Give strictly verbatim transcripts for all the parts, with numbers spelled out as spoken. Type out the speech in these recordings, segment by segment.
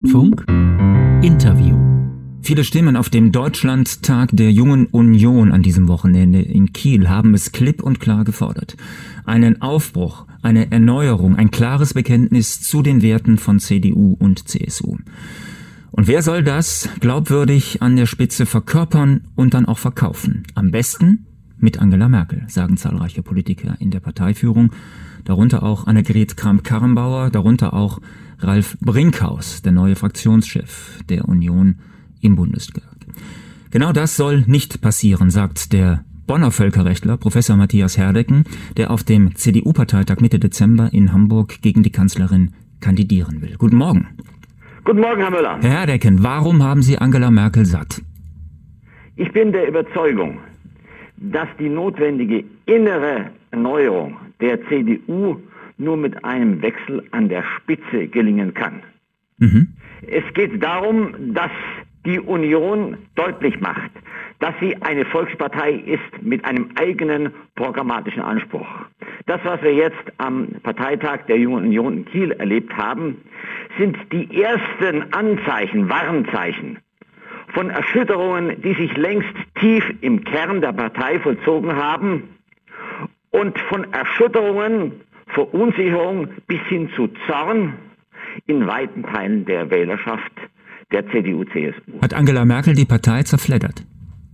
Funk Interview. Viele Stimmen auf dem Deutschlandtag der Jungen Union an diesem Wochenende in Kiel haben es klipp und klar gefordert. Einen Aufbruch, eine Erneuerung, ein klares Bekenntnis zu den Werten von C D U und C S U. Und wer soll das glaubwürdig an der Spitze verkörpern und dann auch verkaufen? Am besten mit Angela Merkel, sagen zahlreiche Politiker in der Parteiführung, darunter auch Annegret Kramp-Karrenbauer, darunter auch Ralf Brinkhaus, der neue Fraktionschef der Union im Bundestag. Genau das soll nicht passieren, sagt der Bonner Völkerrechtler Professor Matthias Herdecken, der auf dem C D U-Parteitag Mitte Dezember in Hamburg gegen die Kanzlerin kandidieren will. Guten Morgen. Guten Morgen, Herr Müller. Herr Herdecken, warum haben Sie Angela Merkel satt? Ich bin der Überzeugung, dass die notwendige innere Erneuerung der C D U nur mit einem Wechsel an der Spitze gelingen kann. Mhm. Es geht darum, dass die Union deutlich macht, dass sie eine Volkspartei ist mit einem eigenen programmatischen Anspruch. Das, was wir jetzt am Parteitag der Jungen Union in Kiel erlebt haben, sind die ersten Anzeichen, Warnzeichen von Erschütterungen, die sich längst tief im Kern der Partei vollzogen haben und von Erschütterungen, Verunsicherung bis hin zu Zorn in weiten Teilen der Wählerschaft der C D U C S U. Hat Angela Merkel die Partei zerfleddert?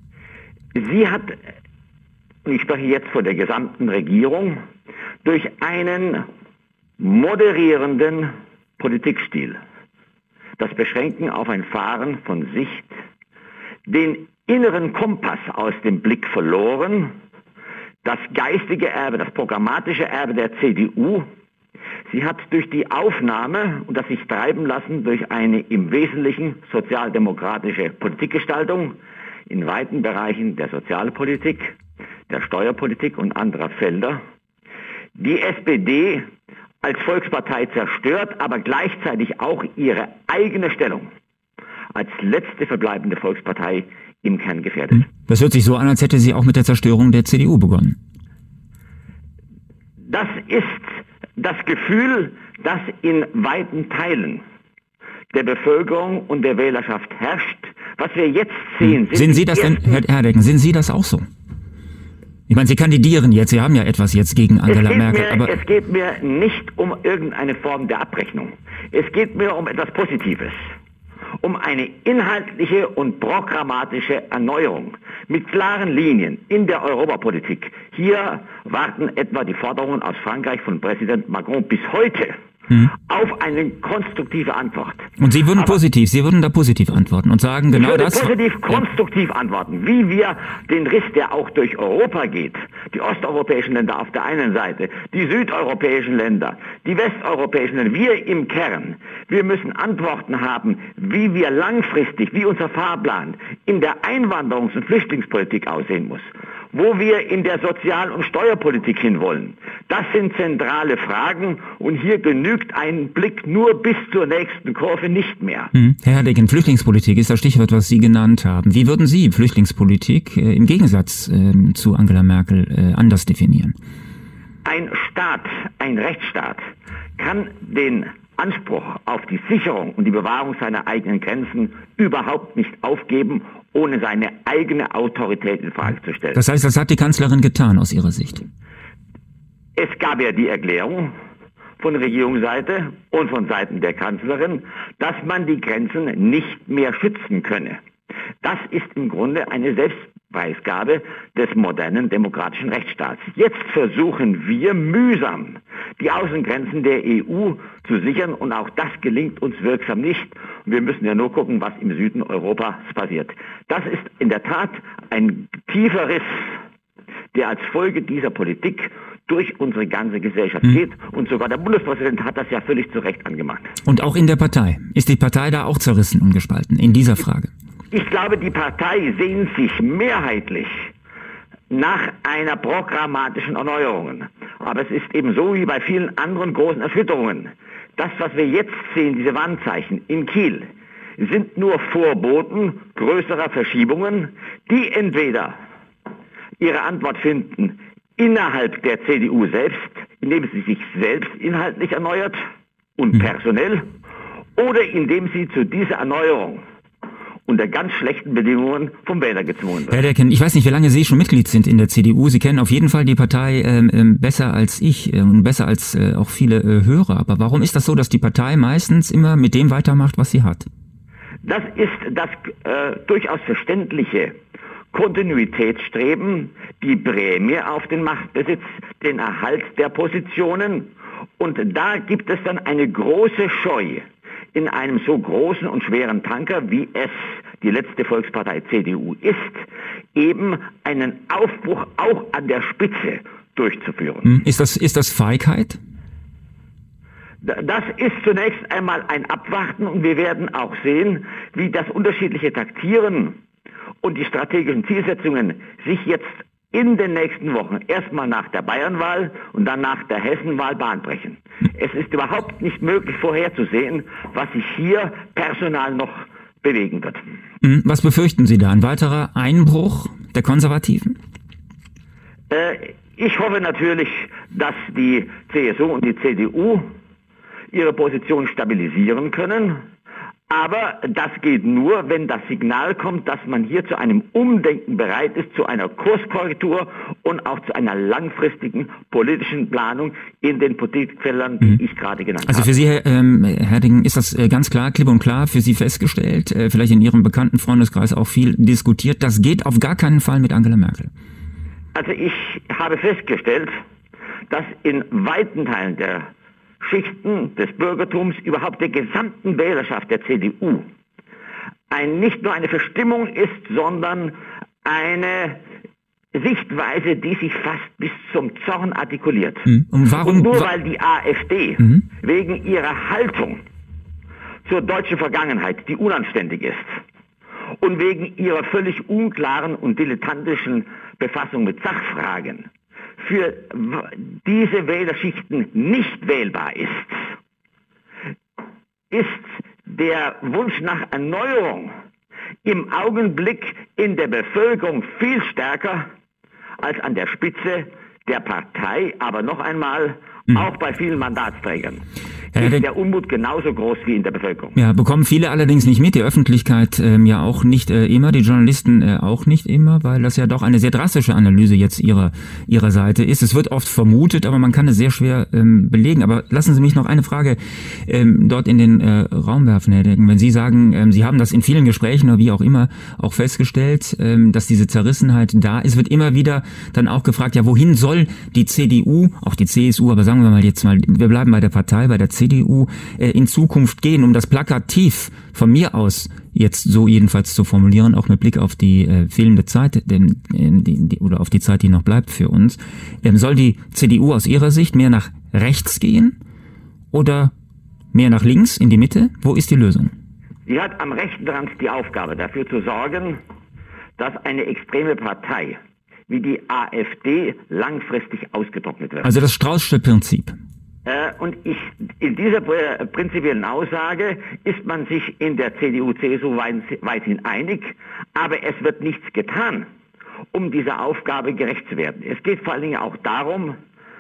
Sie hat, und ich spreche jetzt von der gesamten Regierung, durch einen moderierenden Politikstil, das Beschränken auf ein Fahren von Sicht, den inneren Kompass aus dem Blick verloren, das geistige Erbe, das programmatische Erbe der C D U. Sie hat durch die Aufnahme und das sich treiben lassen durch eine im Wesentlichen sozialdemokratische Politikgestaltung in weiten Bereichen der Sozialpolitik, der Steuerpolitik und anderer Felder, die S P D als Volkspartei zerstört, aber gleichzeitig auch ihre eigene Stellung als letzte verbleibende Volkspartei im Kern gefährdet. Das hört sich so an, als hätte sie auch mit der Zerstörung der C D U begonnen. Das ist das Gefühl, das in weiten Teilen der Bevölkerung und der Wählerschaft herrscht. Was wir jetzt sehen, sind Sehen Sie das denn, Herr Herdecken, sehen Sie das auch so? Ich meine, Sie kandidieren jetzt, Sie haben ja etwas jetzt gegen Angela Merkel. Mir, aber es geht mir nicht um irgendeine Form der Abrechnung. Es geht mir um etwas Positives. Um eine inhaltliche und programmatische Erneuerung mit klaren Linien in der Europapolitik. Hier warten etwa die Forderungen aus Frankreich von Präsident Macron bis heute hm. auf eine konstruktive Antwort. Und Sie würden Aber positiv, Sie würden da positiv antworten und sagen, genau ich würde das... positiv, konstruktiv ja. antworten, wie wir den Riss, der auch durch Europa geht, die osteuropäischen Länder auf der einen Seite, die südeuropäischen Länder, die westeuropäischen Länder, wir im Kern, wir müssen Antworten haben, wie wir langfristig, wie unser Fahrplan in der Einwanderungs- und Flüchtlingspolitik aussehen muss, wo wir in der Sozial- und Steuerpolitik hinwollen. Das sind zentrale Fragen und hier genügt ein Blick nur bis zur nächsten Kurve nicht mehr. Hm. Herr Herdecken, Flüchtlingspolitik ist das Stichwort, was Sie genannt haben. Wie würden Sie Flüchtlingspolitik äh, im Gegensatz äh, zu Angela Merkel äh, anders definieren? Ein Staat, ein Rechtsstaat kann den Anspruch auf die Sicherung und die Bewahrung seiner eigenen Grenzen überhaupt nicht aufgeben, ohne seine eigene Autorität in Frage zu stellen. Das heißt, das hat die Kanzlerin getan aus Ihrer Sicht? Es gab ja die Erklärung von Regierungsseite und von Seiten der Kanzlerin, dass man die Grenzen nicht mehr schützen könne. Das ist im Grunde eine Selbstpreisgabe des modernen demokratischen Rechtsstaats. Jetzt versuchen wir mühsam, die Außengrenzen der E U zu sichern und auch das gelingt uns wirksam nicht. Und wir müssen ja nur gucken, was im Süden Europas passiert. Das ist in der Tat ein tiefer Riss, der als Folge dieser Politik durch unsere ganze Gesellschaft mhm. geht. Und sogar der Bundespräsident hat das ja völlig zu Recht angemahnt. Und auch in der Partei. Ist die Partei da auch zerrissen und gespalten in dieser Frage? Ich glaube, die Partei sehnt sich mehrheitlich nach einer programmatischen Erneuerung. Aber es ist eben so wie bei vielen anderen großen Erschütterungen. Das, was wir jetzt sehen, diese Warnzeichen in Kiel, sind nur Vorboten größerer Verschiebungen, die entweder ihre Antwort finden innerhalb der C D U selbst, indem sie sich selbst inhaltlich erneuert und personell, oder indem sie zu dieser Erneuerung unter ganz schlechten Bedingungen vom Wähler gezwungen wird. Herr Herdecken, ich weiß nicht, wie lange Sie schon Mitglied sind in der C D U. Sie kennen auf jeden Fall die Partei ähm, besser als ich äh, und besser als äh, auch viele äh, Hörer. Aber warum ist das so, dass die Partei meistens immer mit dem weitermacht, was sie hat? Das ist das äh, durchaus verständliche Kontinuitätsstreben, die Prämie auf den Machtbesitz, den Erhalt der Positionen. Und da gibt es dann eine große Scheu, in einem so großen und schweren Tanker, wie es die letzte Volkspartei C D U ist, eben einen Aufbruch auch an der Spitze durchzuführen. Ist das, ist das Feigheit? Das ist zunächst einmal ein Abwarten und wir werden auch sehen, wie das unterschiedliche Taktieren und die strategischen Zielsetzungen sich jetzt in den nächsten Wochen erstmal nach der Bayernwahl und dann nach der Hessenwahl Bahn brechen. Es ist überhaupt nicht möglich vorherzusehen, was sich hier personal noch bewegen wird. Was befürchten Sie da? Ein weiterer Einbruch der Konservativen? Äh, ich hoffe natürlich, dass die C S U und die C D U ihre Position stabilisieren können. Aber das geht nur, wenn das Signal kommt, dass man hier zu einem Umdenken bereit ist, zu einer Kurskorrektur und auch zu einer langfristigen politischen Planung in den Politikfeldern, die mhm. ich gerade genannt habe. Also für Sie, Herr ähm, Herrding, ist das äh, ganz klar, klipp und klar für Sie festgestellt, äh, vielleicht in Ihrem bekannten Freundeskreis auch viel diskutiert, das geht auf gar keinen Fall mit Angela Merkel. Also ich habe festgestellt, dass in weiten Teilen der Schichten des Bürgertums, überhaupt der gesamten Wählerschaft der C D U, ein, nicht nur eine Verstimmung ist, sondern eine Sichtweise, die sich fast bis zum Zorn artikuliert. Mhm. Und, warum, Und nur weil die AfD mhm. wegen ihrer Haltung zur deutschen Vergangenheit, die unanständig ist, und wegen ihrer völlig unklaren und dilettantischen Befassung mit Sachfragen für diese Wählerschichten nicht wählbar ist, ist der Wunsch nach Erneuerung im Augenblick in der Bevölkerung viel stärker als an der Spitze der Partei, aber noch einmal mhm. auch bei vielen Mandatsträgern. Ist ja, der Unmut genauso groß wie in der Bevölkerung. Ja, bekommen viele allerdings nicht mit, die Öffentlichkeit ähm, ja auch nicht äh, immer, die Journalisten äh, auch nicht immer, weil das ja doch eine sehr drastische Analyse jetzt ihrer ihrer Seite ist. Es wird oft vermutet, aber man kann es sehr schwer ähm, belegen. Aber lassen Sie mich noch eine Frage ähm, dort in den äh, Raum werfen, Herr Decken. Wenn Sie sagen, ähm, Sie haben das in vielen Gesprächen oder wie auch immer auch festgestellt, ähm, dass diese Zerrissenheit da ist, wird immer wieder dann auch gefragt, ja, wohin soll die C D U, auch die C S U, aber sagen wir mal jetzt mal, wir bleiben bei der Partei, bei der C D U, äh, in Zukunft gehen, um das plakativ von mir aus jetzt so jedenfalls zu formulieren, auch mit Blick auf die äh, fehlende Zeit, denn, äh, die, die, oder auf die Zeit, die noch bleibt für uns. Ähm, soll die C D U aus Ihrer Sicht mehr nach rechts gehen oder mehr nach links, in die Mitte? Wo ist die Lösung? Sie hat am rechten Rand die Aufgabe, dafür zu sorgen, dass eine extreme Partei wie die AfD langfristig ausgetrocknet wird. Also das Straußsche Prinzip. Und ich, in dieser prinzipiellen Aussage ist man sich in der C D U, C S U weithin einig, aber es wird nichts getan, um dieser Aufgabe gerecht zu werden. Es geht vor allen Dingen auch darum,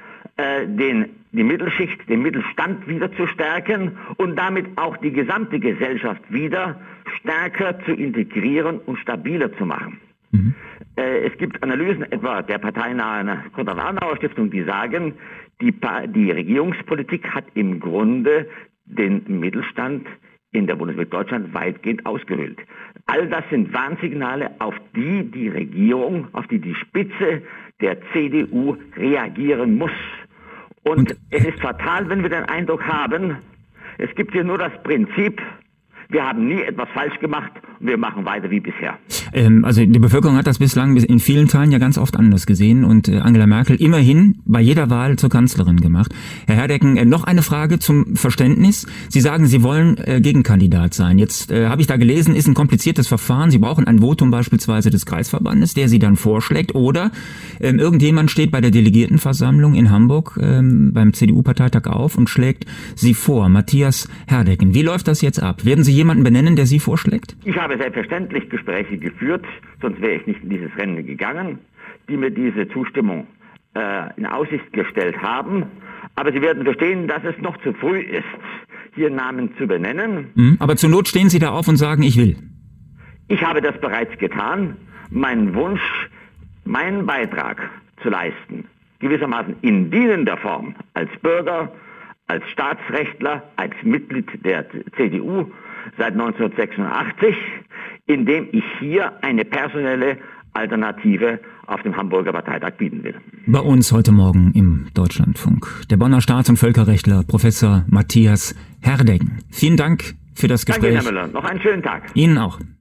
den, die Mittelschicht, den Mittelstand wieder zu stärken und damit auch die gesamte Gesellschaft wieder stärker zu integrieren und stabiler zu machen. Mhm. Es gibt Analysen etwa der parteinahen Konrad-Adenauer-Stiftung, die sagen, die, die Regierungspolitik hat im Grunde den Mittelstand in der Bundesrepublik Deutschland weitgehend ausgehöhlt. All das sind Warnsignale, auf die die Regierung, auf die die Spitze der C D U reagieren muss. Und, Und es ist fatal, wenn wir den Eindruck haben, es gibt hier nur das Prinzip, wir haben nie etwas falsch gemacht und wir machen weiter wie bisher. Ähm, also die Bevölkerung hat das bislang in vielen Teilen ja ganz oft anders gesehen und äh, Angela Merkel immerhin bei jeder Wahl zur Kanzlerin gemacht. Herr Herdecken, äh, noch eine Frage zum Verständnis. Sie sagen, Sie wollen äh, Gegenkandidat sein. Jetzt äh, habe ich da gelesen, ist ein kompliziertes Verfahren. Sie brauchen ein Votum beispielsweise des Kreisverbandes, der Sie dann vorschlägt. Oder äh, irgendjemand steht bei der Delegiertenversammlung in Hamburg äh, beim C D U-Parteitag auf und schlägt Sie vor. Matthias Herdecken. Wie läuft das jetzt ab? Werden Sie jemanden benennen, der Sie vorschlägt? Ich habe selbstverständlich Gespräche geführt, sonst wäre ich nicht in dieses Rennen gegangen, die mir diese Zustimmung äh, in Aussicht gestellt haben. Aber Sie werden verstehen, dass es noch zu früh ist, hier Namen zu benennen. Mhm, aber zur Not stehen Sie da auf und sagen, ich will. Ich habe das bereits getan, meinen Wunsch, meinen Beitrag zu leisten, gewissermaßen in dienender Form, als Bürger, als Staatsrechtler, als Mitglied der C D U seit neunzehnhundertsechsundachtzig, indem ich hier eine personelle Alternative auf dem Hamburger Parteitag bieten will. Bei uns heute Morgen im Deutschlandfunk der Bonner Staats- und Völkerrechtler Professor Matthias Herdegen. Vielen Dank für das Gespräch. Danke, Herr Müller. Noch einen schönen Tag. Ihnen auch.